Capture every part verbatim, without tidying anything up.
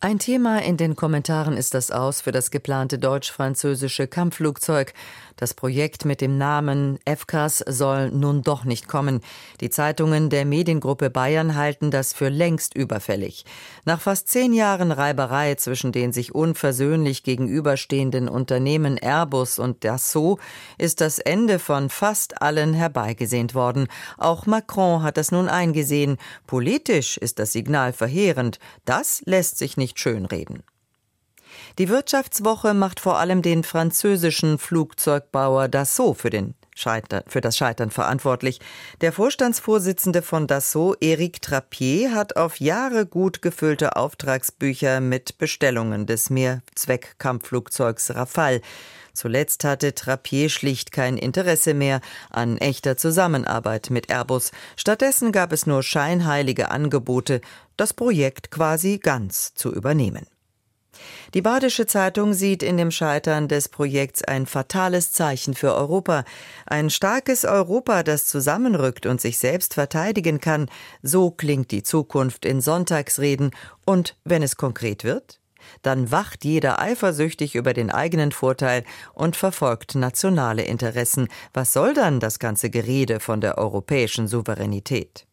Ein Thema in den Kommentaren ist das Aus für das geplante deutsch-französische Kampfflugzeug. Das Projekt mit dem Namen F C A S soll nun doch nicht kommen. Die Zeitungen der Mediengruppe Bayern halten das für längst überfällig. Nach fast zehn Jahren Reiberei zwischen den sich unversöhnlich gegenüberstehenden Unternehmen Airbus und Dassault ist das Ende von fast allen herbeigesehnt worden. Auch Macron hat das nun eingesehen. Politisch ist das Signal verheerend. Das lässt sich nicht schönreden. Die Wirtschaftswoche macht vor allem den französischen Flugzeugbauer Dassault für, den Scheitern, für das Scheitern verantwortlich. Der Vorstandsvorsitzende von Dassault, Éric Trappier, hat auf Jahre gut gefüllte Auftragsbücher mit Bestellungen des Mehrzweck-Kampfflugzeugs Rafale. Zuletzt hatte Trappier schlicht kein Interesse mehr an echter Zusammenarbeit mit Airbus. Stattdessen gab es nur scheinheilige Angebote, das Projekt quasi ganz zu übernehmen. Die Badische Zeitung sieht in dem Scheitern des Projekts ein fatales Zeichen für Europa. Ein starkes Europa, das zusammenrückt und sich selbst verteidigen kann, so klingt die Zukunft in Sonntagsreden. Und wenn es konkret wird? Dann wacht jeder eifersüchtig über den eigenen Vorteil und verfolgt nationale Interessen. Was soll dann das ganze Gerede von der europäischen Souveränität?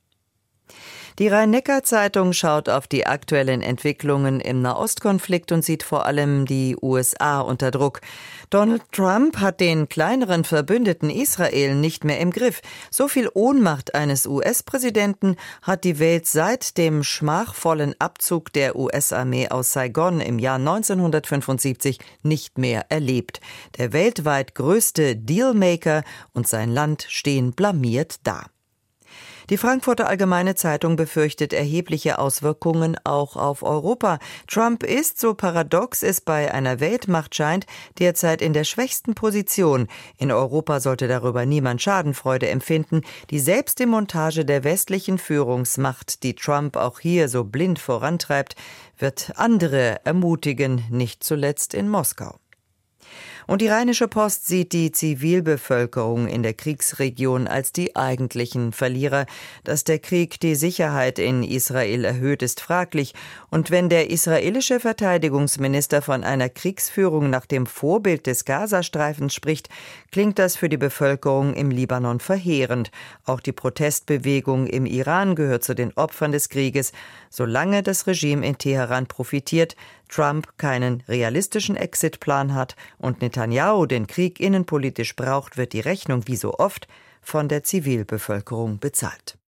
Die Rhein-Neckar-Zeitung schaut auf die aktuellen Entwicklungen im Nahostkonflikt und sieht vor allem die U S A unter Druck. Donald Trump hat den kleineren Verbündeten Israel nicht mehr im Griff. So viel Ohnmacht eines U S-Präsidenten hat die Welt seit dem schmachvollen Abzug der U S-Armee aus Saigon im Jahr neunzehnhundertfünfundsiebzig nicht mehr erlebt. Der weltweit größte Dealmaker und sein Land stehen blamiert da. Die Frankfurter Allgemeine Zeitung befürchtet erhebliche Auswirkungen auch auf Europa. Trump ist, so paradox es bei einer Weltmacht scheint, derzeit in der schwächsten Position. In Europa sollte darüber niemand Schadenfreude empfinden. Die Selbstdemontage der westlichen Führungsmacht, die Trump auch hier so blind vorantreibt, wird andere ermutigen, nicht zuletzt in Moskau. Und die Rheinische Post sieht die Zivilbevölkerung in der Kriegsregion als die eigentlichen Verlierer. Dass der Krieg die Sicherheit in Israel erhöht, ist fraglich. Und wenn der israelische Verteidigungsminister von einer Kriegsführung nach dem Vorbild des Gazastreifens spricht, klingt das für die Bevölkerung im Libanon verheerend. Auch die Protestbewegung im Iran gehört zu den Opfern des Krieges. Solange das Regime in Teheran profitiert, Trump keinen realistischen Exitplan hat und Netanyahu den Krieg innenpolitisch braucht, wird die Rechnung wie so oft von der Zivilbevölkerung bezahlt.